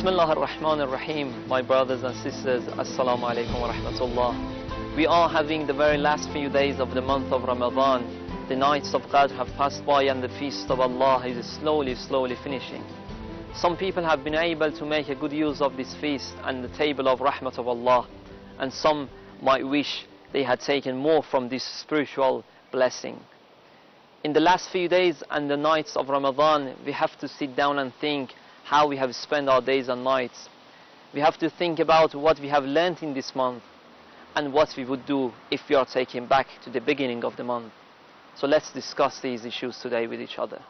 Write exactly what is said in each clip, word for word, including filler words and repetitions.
Bismillah ar-Rahman ar-Rahim. My brothers and sisters, Assalamu alaikum wa rahmatullah. We are having the very last few days of the month of Ramadan. The nights of Qadr have passed by and the feast of Allah is slowly, slowly finishing. Some people have been able to make a good use of this feast and the table of Rahmat of Allah, and some might wish they had taken more from this spiritual blessing. In the last few days and the nights of Ramadan, we have to sit down and think how we have spent our days and nights. We have to think about what we have learned in this month and what we would do if we are taken back to the beginning of the month. So let's discuss these issues today with each other.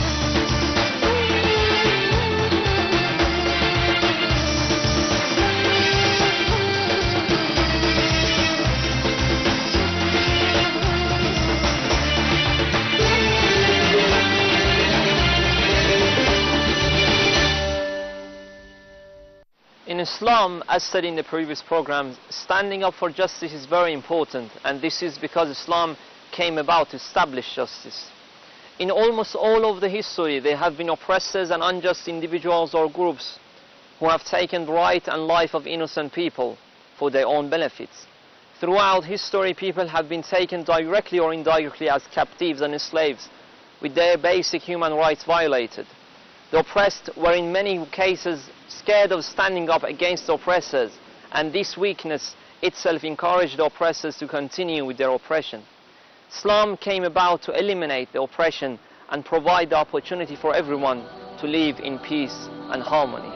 In Islam, as said in the previous programs, standing up for justice is very important, and this is because Islam came about to establish justice. In almost all of the history, there have been oppressors and unjust individuals or groups who have taken the right and life of innocent people for their own benefits. Throughout history, people have been taken directly or indirectly as captives and slaves, with their basic human rights violated. The oppressed were in many cases scared of standing up against the oppressors, and this weakness itself encouraged the oppressors to continue with their oppression. Islam came about to eliminate the oppression and provide the opportunity for everyone to live in peace and harmony.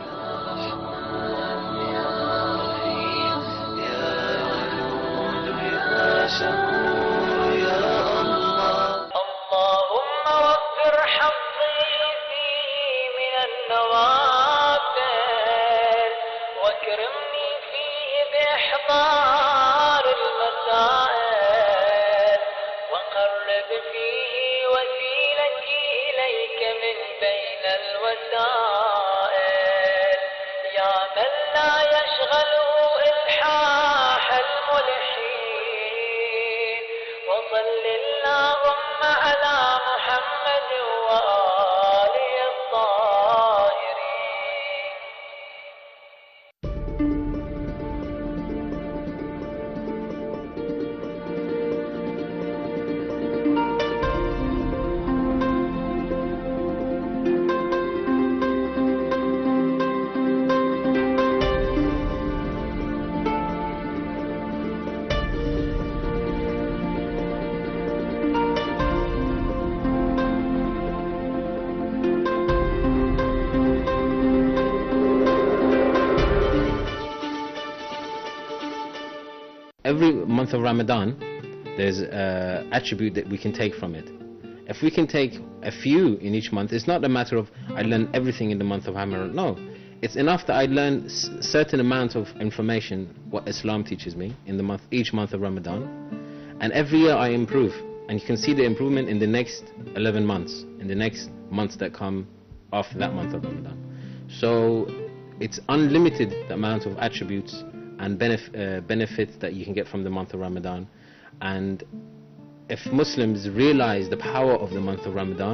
Every month of Ramadan, there's an attribute that we can take from it. If we can take a few in each month, it's not a matter of I learn everything in the month of Ramadan. No, it's enough that I learn a certain amount of information, what Islam teaches me in the month, each month of Ramadan, and every year I improve. And you can see the improvement in the next eleven months, in the next months that come after that month of Ramadan. So it's unlimited, the amount of attributes and benef uh, benefits that you can get from the month of Ramadan. And if Muslims realize the power of the month of Ramadan,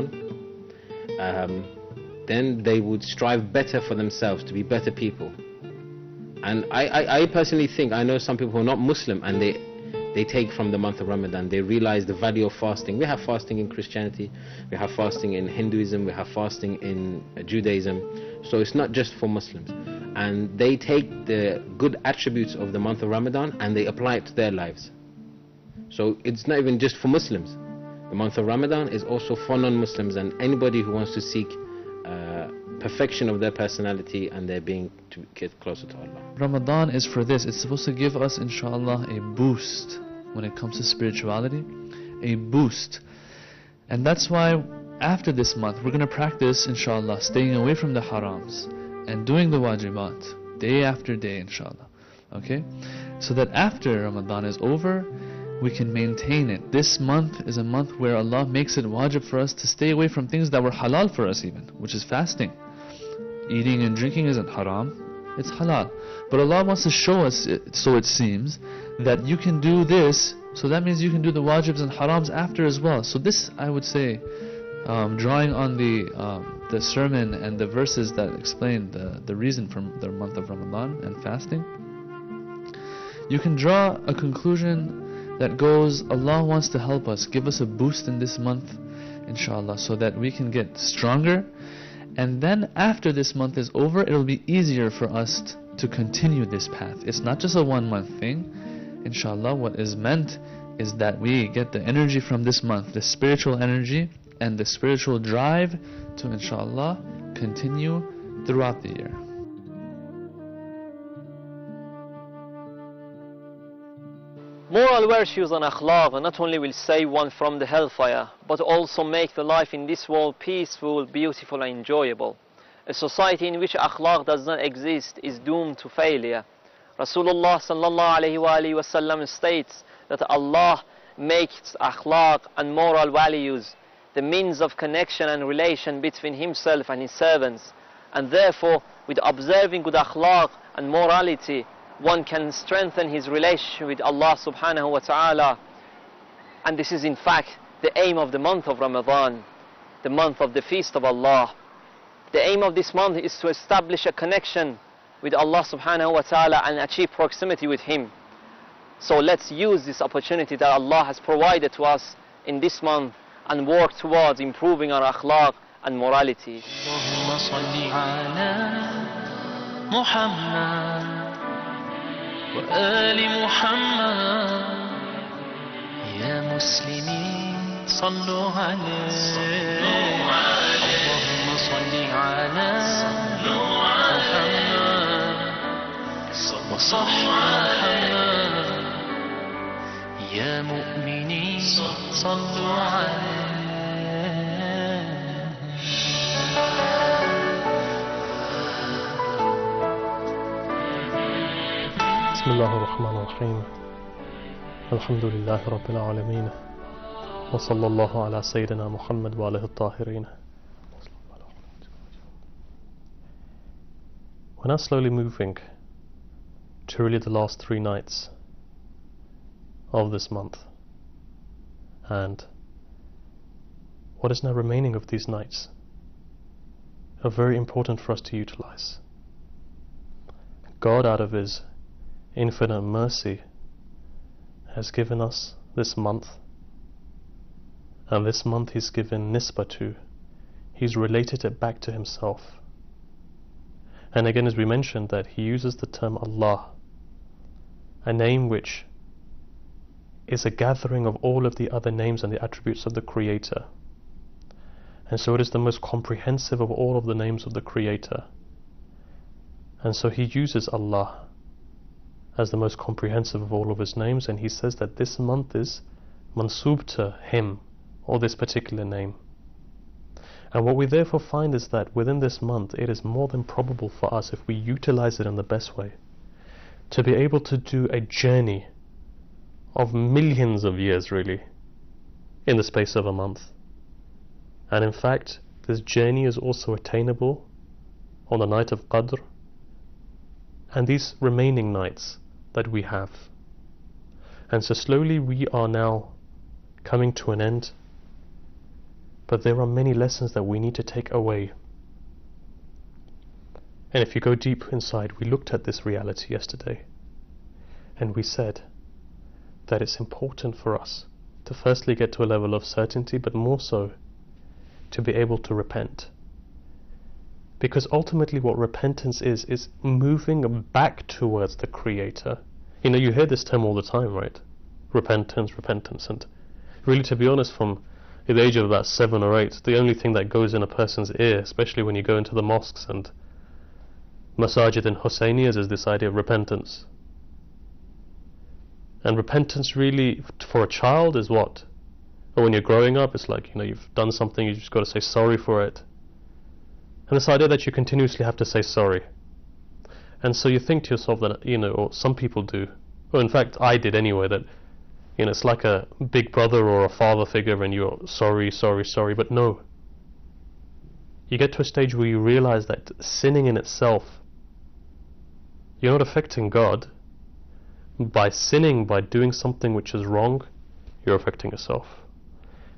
um, then they would strive better for themselves, to be better people. And I, I, I personally think, I know some people who are not Muslim and they, they take from the month of Ramadan, they realize the value of fasting. We have fasting in Christianity, we have fasting in Hinduism, we have fasting in Judaism. So it's not just for Muslims. And they take the good attributes of the month of Ramadan and they apply it to their lives. So it's not even just for Muslims. The month of Ramadan is also for non-Muslims and anybody who wants to seek uh, perfection of their personality and their being to get closer to Allah. Ramadan is for this. It's supposed to give us, inshallah, a boost when it comes to spirituality, a boost. And that's why after this month we're going to practice, inshallah, staying away from the harams and doing the wajibat day after day, inshallah. Okay? So that after Ramadan is over, we can maintain it. This month is a month where Allah makes it wajib for us to stay away from things that were halal for us even, which is fasting. Eating and drinking isn't haram, it's halal. But Allah wants to show us, so it seems, that you can do this, so that means you can do the wajibs and harams after as well. So this, I would say, um, drawing on the um, the sermon and the verses that explain the, the reason for the month of Ramadan and fasting, you can draw a conclusion that goes, Allah wants to help us, give us a boost in this month, inshallah, so that we can get stronger. And then after this month is over, it will be easier for us t- to continue this path. It's not just a one month thing. Inshallah, what is meant is that we get the energy from this month, the spiritual energy and the spiritual drive to, inshallah, continue throughout the year. Moral virtues and akhlaq not only will save one from the hellfire, but also make the life in this world peaceful, beautiful and enjoyable. A society in which akhlaq does not exist is doomed to failure. Rasulullah sallallahu alayhi wa alayhi wa sallam states that Allah makes akhlaq and moral values the means of connection and relation between Himself and His servants. And therefore, with observing good akhlaq and morality, one can strengthen his relationship with Allah subhanahu wa ta'ala. And this is in fact the aim of the month of Ramadan, the month of the feast of Allah. The aim of this month is to establish a connection with Allah subhanahu wa ta'ala and achieve proximity with Him. So let's use this opportunity that Allah has provided to us in this month and work towards improving our akhlaq and morality. وآل محمد يا مسلمين صلوا عليه اللهم صل على محمد وصح محمد يا مؤمنين صلوا عليه. بسم الله الرحمن الرحيم الحمد لله رب العالمين وصلى الله على سيدنا محمد وآله الطاهرين. We're now slowly moving to really the last three nights of this month, and what is now remaining of these nights are very important for us to utilize. God, out of His infinite mercy, has given us this month, and this month He's given nisbah to. He's related it back to Himself. And again, as we mentioned, that He uses the term Allah, a name which is a gathering of all of the other names and the attributes of the Creator. And so it is the most comprehensive of all of the names of the Creator. And so He uses Allah as the most comprehensive of all of His names, and He says that this month is mansub to Him, or this particular name. And what we therefore find is that within this month, it is more than probable for us, if we utilize it in the best way, to be able to do a journey of millions of years, really, in the space of a month. And in fact, this journey is also attainable on the night of Qadr and these remaining nights that we have. And so slowly we are now coming to an end, but there are many lessons that we need to take away. And if you go deep inside, we looked at this reality yesterday, and we said that it's important for us to firstly get to a level of certainty, but more so to be able to repent. Because ultimately what repentance is, is moving back towards the Creator. You know, you hear this term all the time, right? Repentance, repentance. And really, to be honest, from the age of about seven or eight, the only thing that goes in a person's ear, especially when you go into the mosques and masajid and Hussainiyas, is this idea of repentance. And repentance really, for a child, is what? Or when you're growing up, it's like, you know, you've done something, you just got to say sorry for it. And this idea that you continuously have to say sorry. And so you think to yourself that, you know, or some people do, or in fact I did anyway, that, you know, it's like a big brother or a father figure and you're sorry, sorry, sorry, but no. You get to a stage where you realize that sinning in itself, you're not affecting God. By sinning, by doing something which is wrong, you're affecting yourself.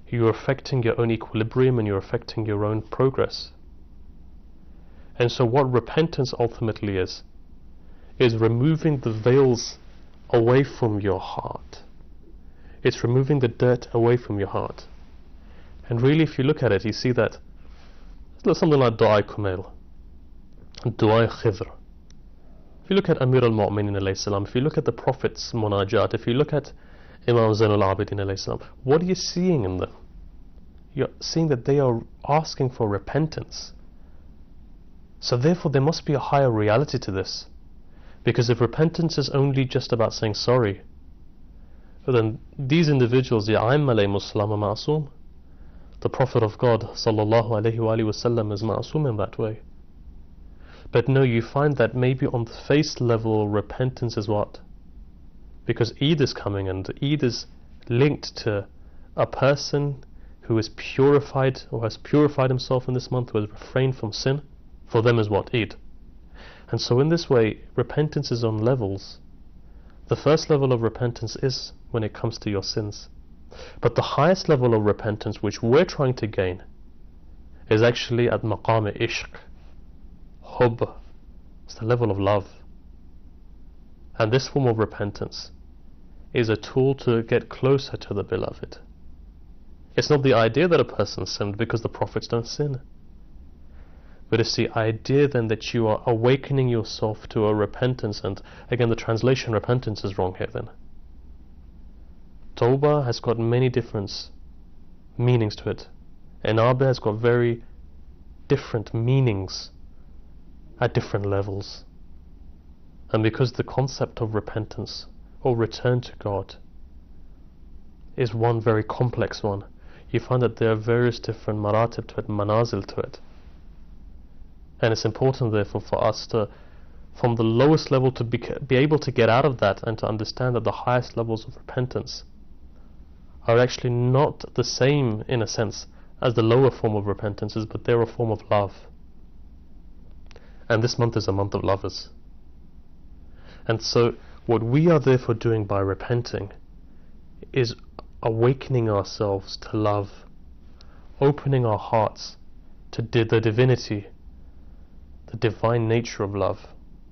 you're affecting your own equilibrium and you're affecting your own progress. And so what repentance ultimately is, is removing the veils away from your heart. It's removing the dirt away from your heart. And really, if you look at it, you see that it's something like Du'a Kumail, Du'a Khidr. If you look at Amir al-Mu'minin alayhi salam, if you look at the Prophet's munajat, if you look at Imam Zain al-Abidin alayhi salam, what are you seeing in them? You're seeing that they are asking for repentance. So therefore there must be a higher reality to this. Because if repentance is only just about saying sorry, then these individuals, the A'imma alayhimus salam, are ma'asum. The Prophet of God sallallahu alayhi wa alihi wasallam is ma'asum in that way. But no, you find that maybe on the face level repentance is what? Because Eid is coming, and Eid is linked to a person who is purified or has purified himself in this month, who has refrained from sin. For them is what? Eid. And so in this way, repentance is on levels. The first level of repentance is when it comes to your sins. But the highest level of repentance which we're trying to gain is actually at maqam ishq, hub. It's the level of love. And this form of repentance is a tool to get closer to the beloved. It's not the idea that a person sinned, because the prophets don't sin. But it's the idea then that you are awakening yourself to a repentance. And again, the translation repentance is wrong here then. Tawbah has got many different meanings to it. Inaba has got very different meanings at different levels. And because the concept of repentance or return to God is one very complex one, you find that there are various different maratib to it, manazil to it. And it's important therefore for us to, from the lowest level, to be, be able to get out of that and to understand that the highest levels of repentance are actually not the same in a sense as the lower form of repentance is, but they're a form of love. And this month is a month of lovers. And so what we are therefore doing by repenting is awakening ourselves to love, opening our hearts to di- the divinity, the divine nature of love,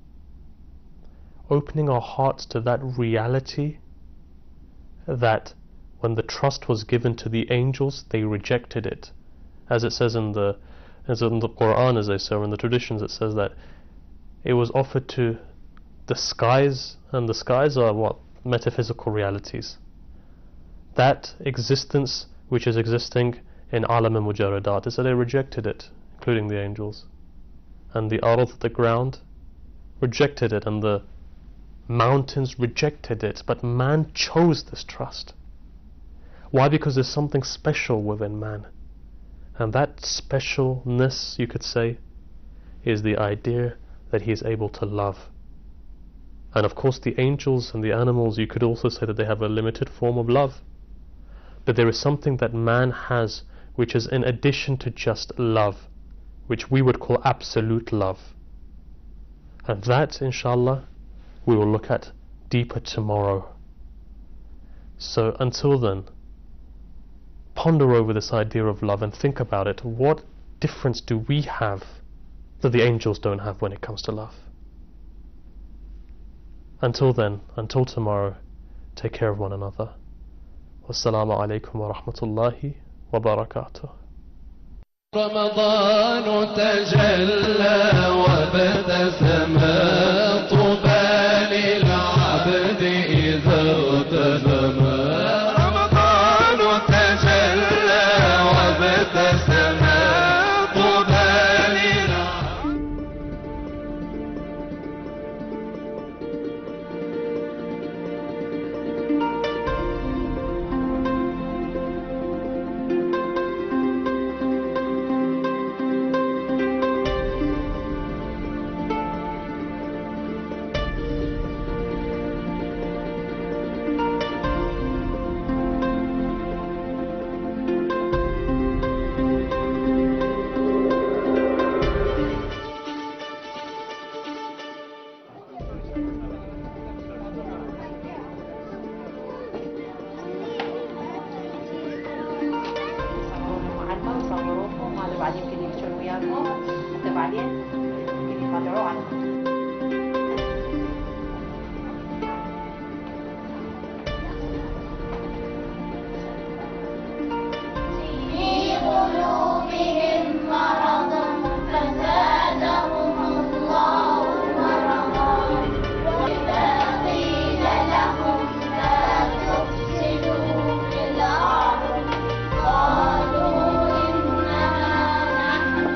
opening our hearts to that reality that when the trust was given to the angels, they rejected it. As it says in the as in the Quran, as they say, or in the traditions, it says that it was offered to the skies, and the skies are what? Metaphysical realities. That existence which is existing in alam al-mujaradat, is that they rejected it, including the angels. And the ard, the ground, rejected it, and the mountains rejected it, but man chose this trust. Why? Because there's something special within man, and that specialness, you could say, is the idea that he is able to love. And of course the angels and the animals, you could also say that they have a limited form of love, but there is something that man has which is in addition to just love, which we would call absolute love. And that, inshallah, we will look at deeper tomorrow. So until then, ponder over this idea of love and think about it. What difference do we have that the angels don't have when it comes to love? Until then, until tomorrow, take care of one another. Wassalamu alaikum wa rahmatullahi wa barakatuh. رمضان تجلى وابتسم طوبى للعبد إذا اغتنم. رمضان تجلى وابتسم طوبى للعبد. لكم حتى بعدين ممكن يطلعوه على في قلوبهم مرض فزادهم الله مرضا وإذا قيل لهم لا تفسدوا في الأرض قالوا إنما نحن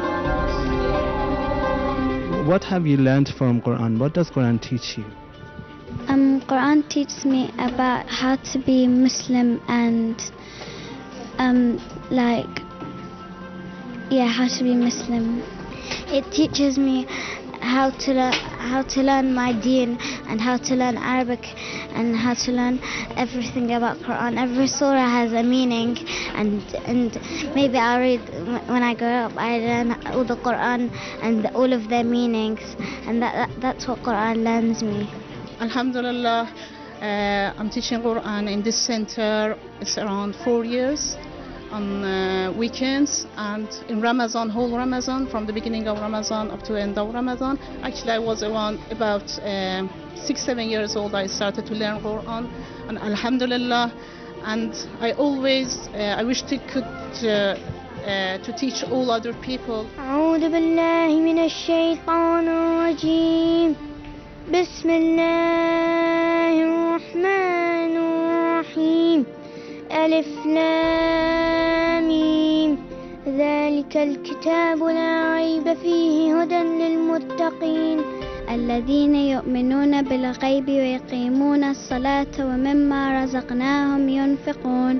مصلحون. What have you learned from Quran? What does Quran teach you? Um, Quran teaches me about how to be Muslim and um, like, yeah, how to be Muslim. It teaches me how to learn how to learn my deen and how to learn Arabic and how to learn everything about Quran. Every surah has a meaning, and and maybe I'll read when I grow up. I learn all the Quran and all of their meanings, and that, that that's what Quran learns me. Alhamdulillah, uh, I'm teaching Quran in this center. It's around four years on uh, weekends and in Ramadan, whole Ramadan, from the beginning of Ramadan up to end of Ramadan. Actually, I was around about um, six, seven years old. I started to learn Quran, and Alhamdulillah. And I always, uh, I wish to could uh, uh, to teach all other people. أعوذ بالله من الشيطان الرجيم. بسم الله الرحمن الرحيم. ألف لام ميم. ذلك الكتاب لا ريب فيه هدى للمتقين الذين يؤمنون بالغيب ويقيمون الصلاة ومما رزقناهم ينفقون.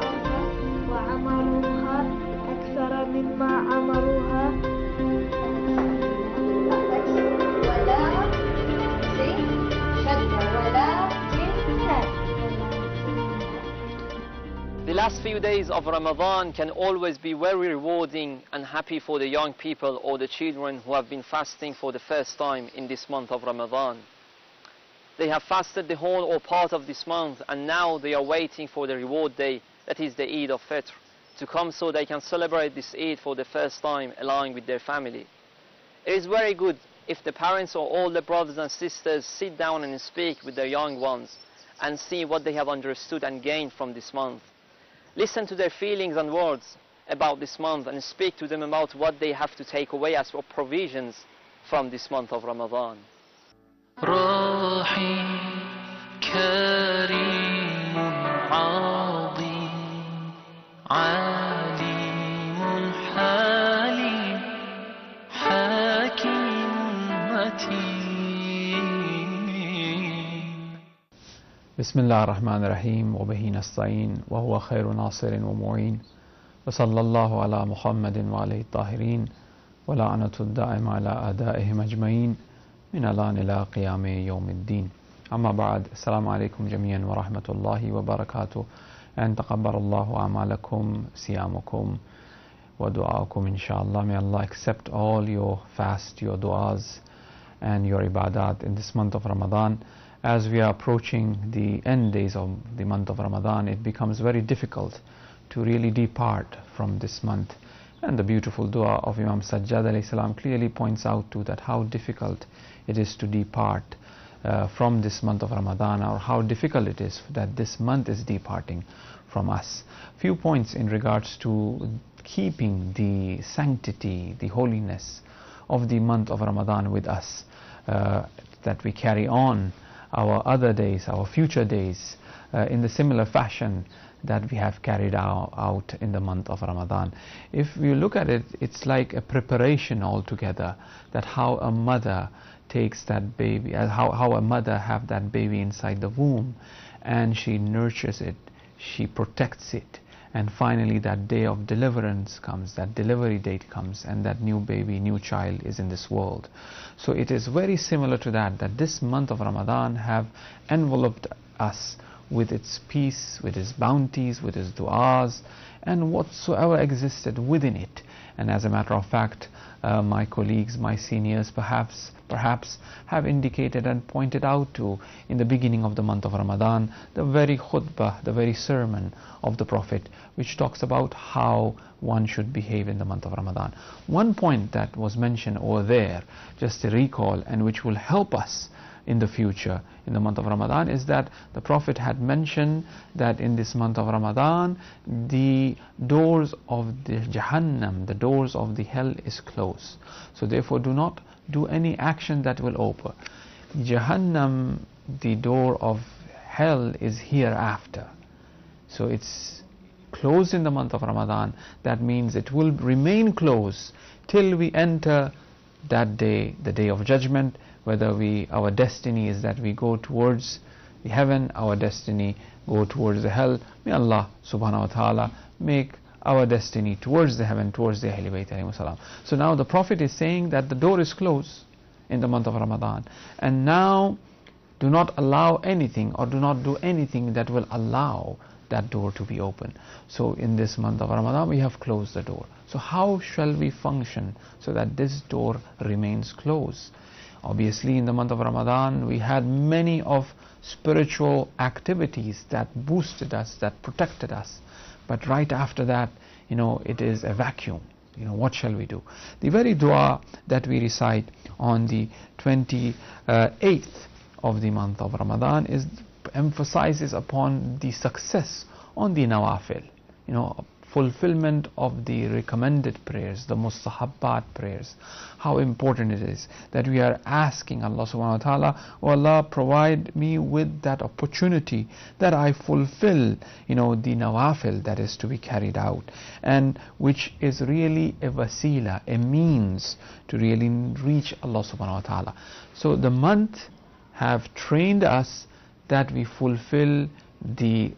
وعمروها أكثر مما عمروها. The last few days of Ramadan can always be very rewarding and happy for the young people or the children who have been fasting for the first time in this month of Ramadan. They have fasted the whole or part of this month, and now they are waiting for the reward day, that is the Eid of Fitr, to come so they can celebrate this Eid for the first time along with their family. It is very good if the parents or all the brothers and sisters sit down and speak with their young ones and see what they have understood and gained from this month. Listen to their feelings and words about this month and speak to them about what they have to take away as provisions from this month of Ramadan. راحي كريم عظيم عليم حليم حكيم متين. بسم الله الرحمن الرحيم وبه نستعين وهو خير ناصر ومعين وصلى الله على محمد وعليه الطاهرين ولعنة الدائم على أعدائهم أجمعين من الآن إلى قيام يوم الدين. أما بعد، السلام عليكم جميعا ورحمة الله وبركاته، and تقبل الله أعمالكم صيامكم ودعاءكم inshallah. May Allah accept all your fast, your du'as and your ibadat in this month of Ramadan. As we are approaching the end days of the month of Ramadan, it becomes very difficult to really depart from this month. And the beautiful dua of Imam Sajjad alayhi salam clearly points out to that how difficult it is to depart uh, from this month of Ramadan, or how difficult it is that this month is departing from us. Few points in regards to keeping the sanctity, the holiness of the month of Ramadan with us, uh, that we carry on our other days, our future days, uh, in the similar fashion that we have carried out, out in the month of Ramadan. If you look at it, it's like a preparation altogether, that how a mother takes that baby, uh, how, how a mother have that baby inside the womb, and she nurtures it, she protects it, and finally that day of deliverance comes, that delivery date comes, and that new baby, new child is in this world. So it is very similar to that, that this month of Ramadan have enveloped us with its peace, with its bounties, with its du'as, and whatsoever existed within it. And as a matter of fact, uh, my colleagues, my seniors perhaps perhaps have indicated and pointed out to, in the beginning of the month of Ramadan, the very khutbah, the very sermon of the Prophet, which talks about how one should behave in the month of Ramadan. One point that was mentioned over there, just to recall, and which will help us in the future in the month of Ramadan, is that the Prophet had mentioned that in this month of Ramadan the doors of the Jahannam, the doors of the hell is closed. So therefore do not do any action that will open. Jahannam, the door of hell, is hereafter. So it's closed in the month of Ramadan. That means it will remain closed till we enter that day, the day of judgment, whether we, our destiny is that we go towards the heaven, our destiny go towards the hell. May Allah subhanahu wa ta'ala make our destiny towards the heaven, towards the Ahlul Bayt alayhimus salam. So now the Prophet is saying that the door is closed in the month of Ramadan, and now do not allow anything or do not do anything that will allow that door to be open. So in this month of Ramadan we have closed the door. So how shall we function so that this door remains closed? Obviously in the month of Ramadan we had many of spiritual activities that boosted us, that protected us, but right after that, you know, it is a vacuum. You know, what shall we do? The very dua that we recite on the twenty-eighth of the month of Ramadan is emphasizes upon the success on the nawafil, you know, fulfillment of the recommended prayers, the mustahabbat prayers. How important it is that we are asking Allah subhanahu wa ta'ala, oh Allah, provide me with that opportunity that I fulfill, you know, the nawafil that is to be carried out, and which is really a wasila, a means to really reach Allah subhanahu wa ta'ala. So the month have trained us that we fulfill the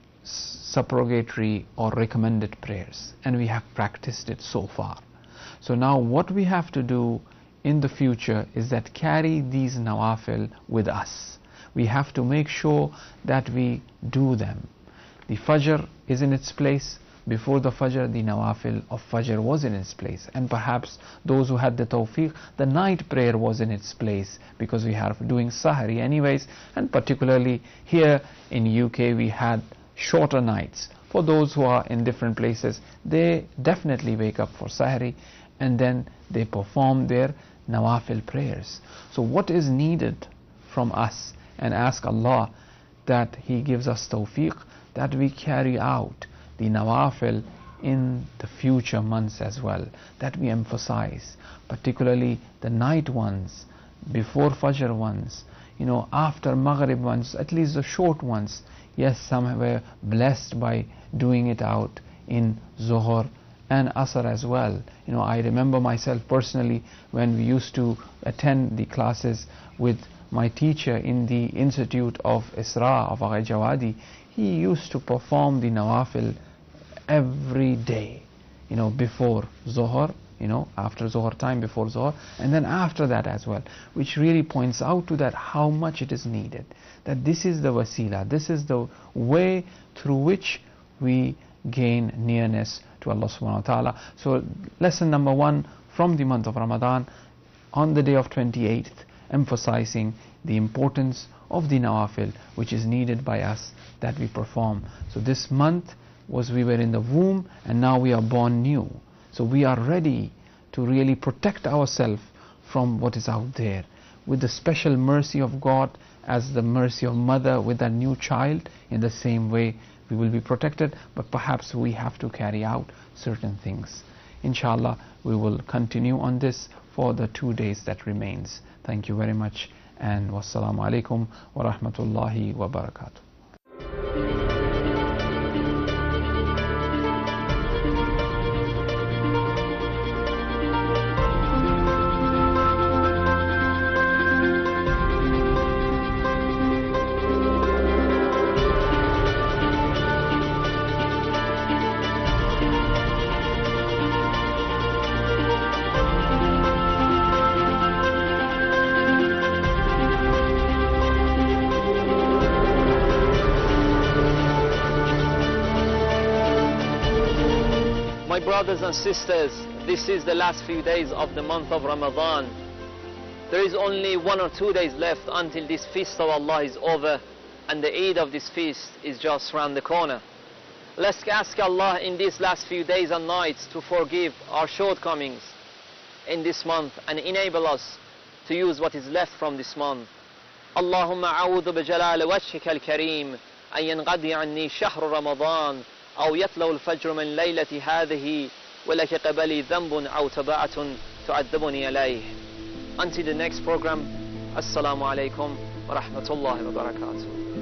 supplicatory or recommended prayers, and we have practiced it so far. So now what we have to do in the future is that carry these nawafil with us. We have to make sure that we do them. The Fajr is in its place. Before the Fajr, the nawafil of Fajr was in its place, and perhaps those who had the tawfiq, the night prayer was in its place, because we are doing Sahari anyways, and particularly here in U K we had shorter nights. For those who are in different places, they definitely wake up for Sahari and then they perform their nawafil prayers. So what is needed from us, and ask Allah that He gives us tawfiq, that we carry out the nawafil in the future months as well, that we emphasize, particularly the night ones, before Fajr ones, you know, after Maghrib ones, at least the short ones. Yes, some were blessed by doing it out in Zuhr and Asr as well. You know, I remember myself personally when we used to attend the classes with my teacher in the Institute of Isra of Agha Jawadi. He used to perform the nawafil every day, you know, before Zuhr, you know, after Zuhr time, before Zuhr, and then after that as well, which really points out to that how much it is needed, that this is the wasila, this is the way through which we gain nearness to Allah subhanahu wa ta'ala. So lesson number one from the month of Ramadan, on the day of twenty-eighth, emphasizing the importance of the nawafil which is needed by us, that we perform. So this month was, we were in the womb and now we are born new. So we are ready to really protect ourselves from what is out there, with the special mercy of God as the mercy of mother with that new child. In the same way we will be protected, but perhaps we have to carry out certain things. Inshallah, we will continue on this for the two days that remains. Thank you very much, and wassalamu alaikum wa rahmatullahi wa barakatuh. brothers and sisters, this is the last few days of the month of Ramadan. There is only one or two days left until this feast of Allah is over, and the Eid of this feast is just around the corner. Let's ask Allah in these last few days and nights to forgive our shortcomings in this month and enable us to use what is left from this month. اللهم أعوذ بجلال وجهك الكريم أن ينقضي عني شهر رمضان أو يطلع الفجر من ليلة هذه ولك قبلي ذنب أو تبعة تعذبني عليه. Until the next program, Assalamu alaikum wa rahmatullahi wa barakatuh.